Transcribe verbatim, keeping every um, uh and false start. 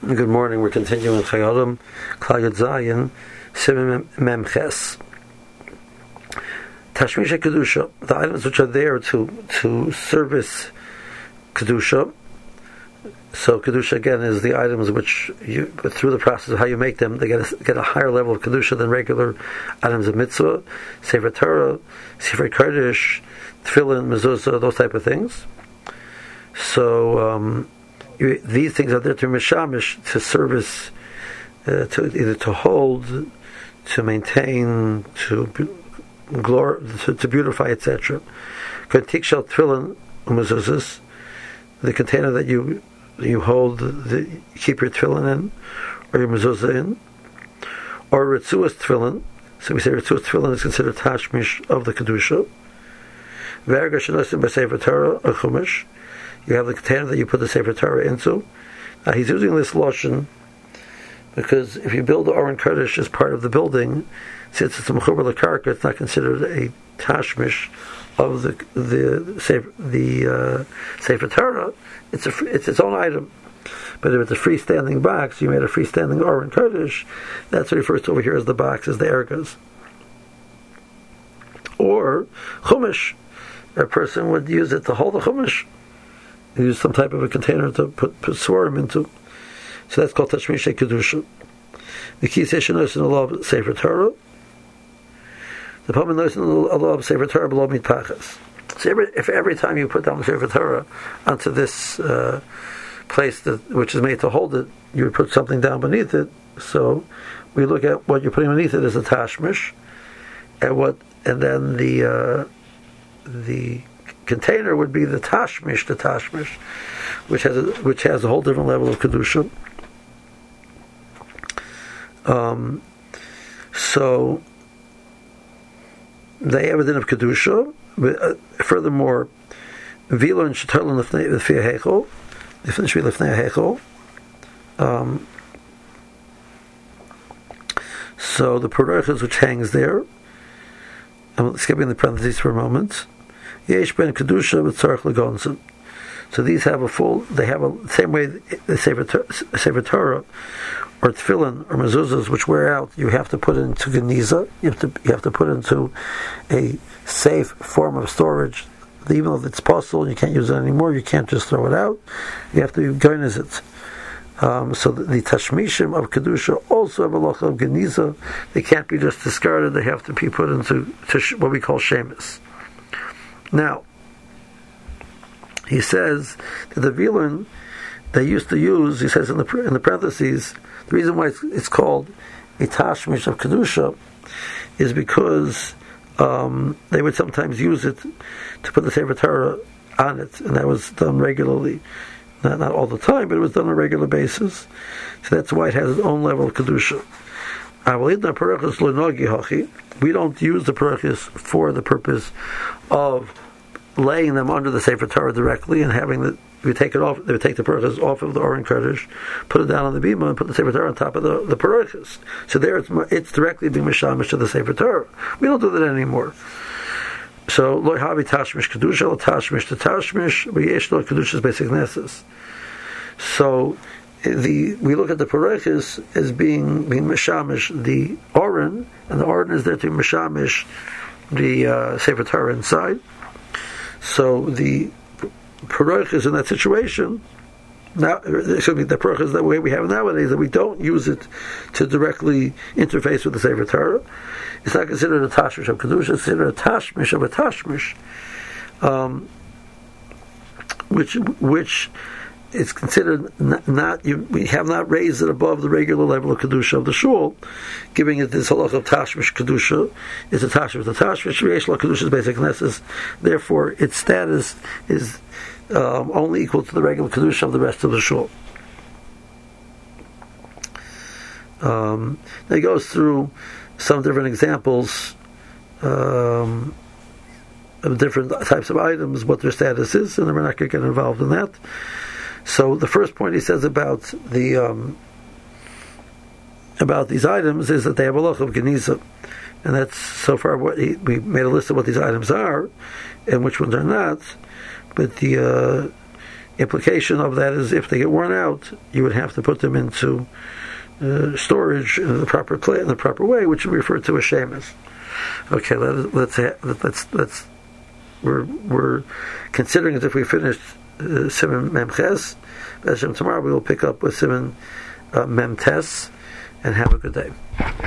Good morning. We're continuing with Chayodim, Klal Yud Zayin, Simon Mem Ches. Tashmish Kedusha, the items which are there to to service Kedusha. So Kedusha again is the items which you, through the process of how you make them, they get a, get a higher level of Kedusha than regular items of mitzvah, Sefer Torah, Sefer Kodesh, Tefillin, Mezuzah, those type of things. So um, you, these things are there to mishamish, to service, uh, to either to hold, to maintain, to glor- to, to beautify, et cetera. Tikshal Tefillin Mezuzahs, the container that you you hold, the, keep your tefillin in, or your mezuzah in, or ritzuas tefillin. So we say ritzuas tefillin is considered tashmish of the kedusha. Verga shenosim by Sefer Torah or chumash. You have the container that you put the Sefer Torah into. Now he's using this lashon because if you build the Aron Kodesh as part of the building, since it's a mechuber lekarka, it's not considered a tashmish of the the Sefer, the uh, Sefer Torah. It's a it's its own item. But if it's a freestanding box, you made a freestanding Aron Kodesh, that's what refers to over here as the box, as the ergas. Or chumash, a person would use it to hold a chumash. Use some type of a container to put, put svarim into. So that's called Tashmish Kedusha. The key session is in the law of Sefer Torah. The problem is in the law of Sefer Torah below mitpachas. So every, if every time you put down the Sefer Torah onto this uh, place that which is made to hold it, you would put something down beneath it. So we look at what you're putting beneath it as a tashmish, and what, and then the uh, the container would be the tashmish, the tashmish, which has a, which has a whole different level of kedusha. Um, so they have a din of kedusha. But, uh, furthermore, vila and shetarlin lefnei hechol, lefnei lefnei hechol. Um So the parachas which hangs there. I'm skipping the parentheses for a moment. Yesh ben kedusha v'tzarich legonzen. So these have a full. They have a same way the Sefer Torah or tefillin or mezuzahs which wear out. You have to put into geniza. You have to you have to put into a safe form of storage. Even if it's possible and you can't use it anymore, you can't just throw it out. You have to genize it. Um, so the, the tashmishim of kedusha also have a loch of geniza. They can't be just discarded. They have to be put into to sh- what we call shemus. Now, he says that the vilun they used to use, he says in the in the parentheses, the reason why it's, it's called a tashmish of kedusha is because um, they would sometimes use it to put the Sefer Torah on it, and that was done regularly. Not, not all the time, but it was done on a regular basis. So that's why it has its own level of kedusha. We don't use the parachas for the purpose of laying them under the Sefer Torah directly and having the we take it off. They would take the parachas off of the Aron Kodesh, put it down on the bima, and put the Sefer Torah on top of the the parachas. So there, it's it's directly being mishamish to the Sefer Torah. We don't do that anymore. So lo havi tashmish kedusha, lo tashmish to tashmish, v'yesh lo kedusha's basic nesses. So the we look at the parachas as being being mishamish the Aron, and the Aron is there to mishamish the uh, Sefer Torah inside. So the parachas in that situation, now excuse me, the parachas that way we have nowadays, that we don't use it to directly interface with the Sefer Torah. It's not considered a tashmish of kedusha; it's considered a tashmish of a tashmish, um, which which is considered not, not you, we have not raised it above the regular level of kedusha of the shul, giving it this halach of tashmish kedusha. It's a tashmish. The tashmish reish la kedusha's basic nesses. Therefore, its status is um, only equal to the regular kedusha of the rest of the shul. Um, it goes through some different examples um, of different types of items, what their status is, and we're not going to get involved in that. So the first point he says about the um, about these items is that they have a loch of geniza, and that's so far what he, we made a list of what these items are and which ones are not. But the uh, implication of that is if they get worn out, you would have to put them into uh, storage in the proper play, in the proper way, which we refer to as shemus. Okay, let, let's let's let's we're we're considering as if we finished uh, Siman Mem Ches. Tomorrow we will pick up with Siman uh, Mem Tes, and have a good day.